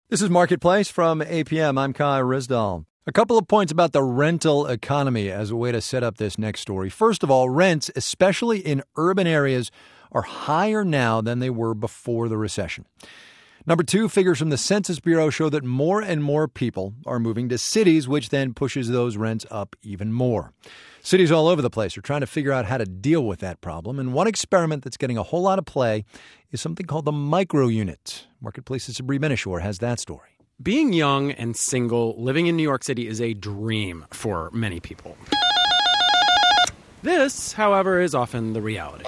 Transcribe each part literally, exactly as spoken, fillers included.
This is Marketplace from A P M. I'm Kai Rizdal. A couple of points about the rental economy as a way to set up this next story. First of all, rents, especially in urban areas, are higher now than they were before the recession. Number two, figures from the Census Bureau show that more and more people are moving to cities, which then pushes those rents up even more. Cities all over the place are trying to figure out how to deal with that problem, and one experiment that's getting a whole lot of play is something called the micro-unit. Marketplace's Sabri Benishore has that story. Being young and single, living in New York City is a dream for many people. This, however, is often the reality.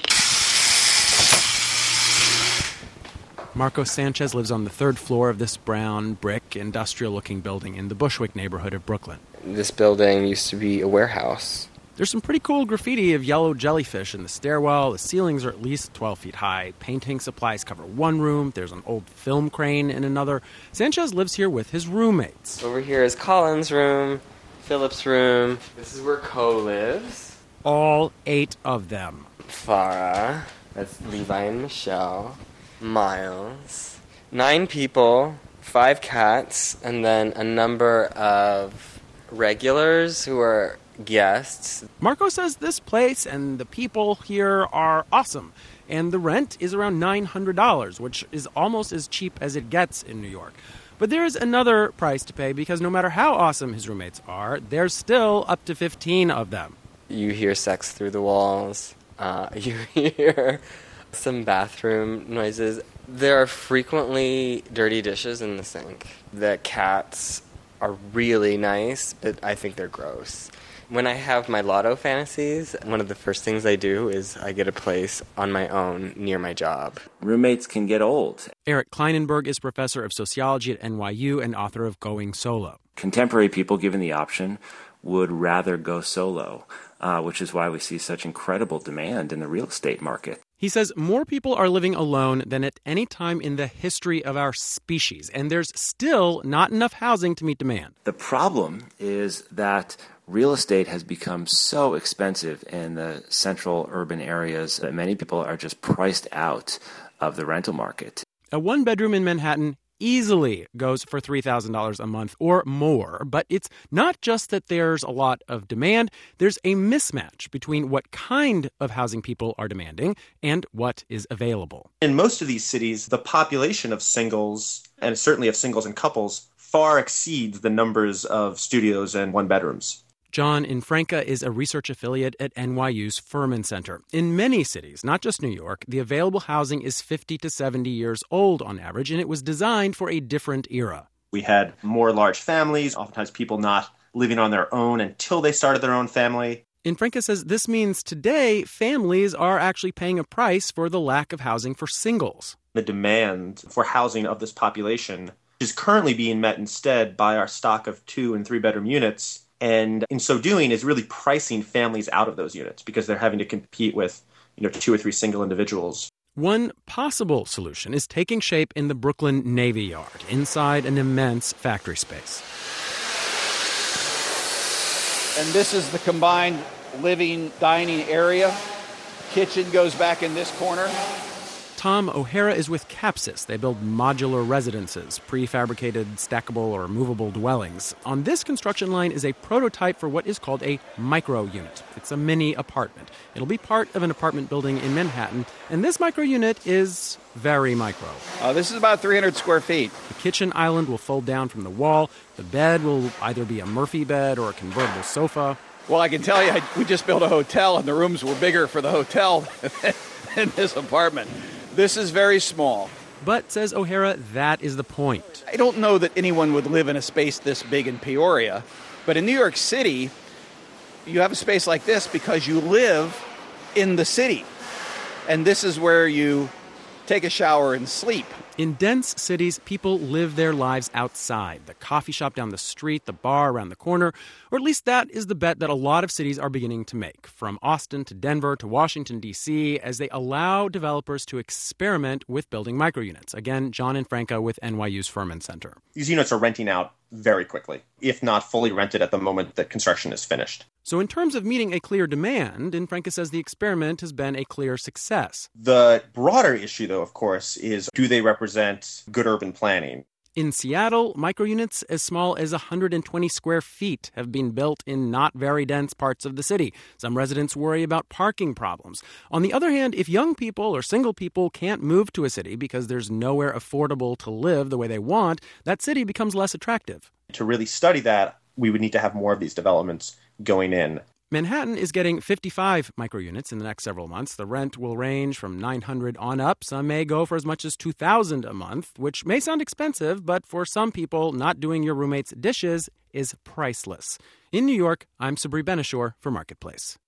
Marco Sanchez lives on the third floor of this brown, brick, industrial-looking building in the Bushwick neighborhood of Brooklyn. This building used to be a warehouse. There's some pretty cool graffiti of yellow jellyfish in the stairwell. The ceilings are at least twelve feet high. Painting supplies cover one room. There's an old film crane in another. Sanchez lives here with his roommates. Over here is Colin's room, Philip's room. This is where Co lives. All eight of them. Farah. That's Levi and Michelle. Miles. Nine people, five cats, and then a number of regulars who are guests. Marco says this place and the people here are awesome, and the rent is around nine hundred dollars, which is almost as cheap as it gets in New York. But there's another price to pay because no matter how awesome his roommates are, there's still up to fifteen of them. You hear sex through the walls. Uh, you hear some bathroom noises. There are frequently dirty dishes in the sink. The cats are really nice, but I think they're gross. When I have my lotto fantasies, one of the first things I do is I get a place on my own near my job. Roommates can get old. Eric Kleinenberg is professor of sociology at N Y U and author of Going Solo. Contemporary people, given the option, would rather go solo, uh, which is why we see such incredible demand in the real estate market. He says more people are living alone than at any time in the history of our species, and there's still not enough housing to meet demand. The problem is that real estate has become so expensive in the central urban areas that many people are just priced out of the rental market. A one-bedroom in Manhattan easily goes for three thousand dollars a month or more. But it's not just that there's a lot of demand. There's a mismatch between what kind of housing people are demanding and what is available. In most of these cities, the population of singles, and certainly of singles and couples, far exceeds the numbers of studios and one-bedrooms. John Infranca is a research affiliate at N Y U's Furman Center. In many cities, not just New York, the available housing is fifty to seventy years old on average, and it was designed for a different era. We had more large families, oftentimes people not living on their own until they started their own family. Infranca says this means today families are actually paying a price for the lack of housing for singles. The demand for housing of this population is currently being met instead by our stock of two- and three-bedroom units. And in so doing is really pricing families out of those units because they're having to compete with, you know, two or three single individuals. One possible solution is taking shape in the Brooklyn Navy Yard, inside an immense factory space. And this is the combined living dining area. Kitchen goes back in this corner. Tom O'Hara is with Capsis. They build modular residences, prefabricated, stackable, or movable dwellings. On this construction line is a prototype for what is called a micro-unit. It's a mini apartment. It'll be part of an apartment building in Manhattan, and this micro-unit is very micro. Uh, this is about three hundred square feet. The kitchen island will fold down from the wall. The bed will either be a Murphy bed or a convertible sofa. Well, I can tell you, we just built a hotel, and the rooms were bigger for the hotel than this apartment. This is very small. But, says O'Hara, that is the point. I don't know that anyone would live in a space this big in Peoria, but in New York City, you have a space like this because you live in the city. And this is where you take a shower and sleep. In dense cities, people live their lives outside. The coffee shop down the street, the bar around the corner, or at least that is the bet that a lot of cities are beginning to make, from Austin to Denver to Washington, D C, as they allow developers to experiment with building microunits. Again, John Infranca with N Y U's Furman Center. These units are renting out very quickly, if not fully rented at the moment that construction is finished. So in terms of meeting a clear demand, Infranca says the experiment has been a clear success. The broader issue, though, of course, is do they represent good urban planning? In Seattle, microunits as small as one hundred twenty square feet have been built in not very dense parts of the city. Some residents worry about parking problems. On the other hand, if young people or single people can't move to a city because there's nowhere affordable to live the way they want, that city becomes less attractive. To really study that, we would need to have more of these developments going in. Manhattan is getting fifty-five microunits in the next several months. The rent will range from nine hundred dollars on up. Some may go for as much as two thousand dollars a month, which may sound expensive, but for some people, not doing your roommate's dishes is priceless. In New York, I'm Sabri Benishore for Marketplace.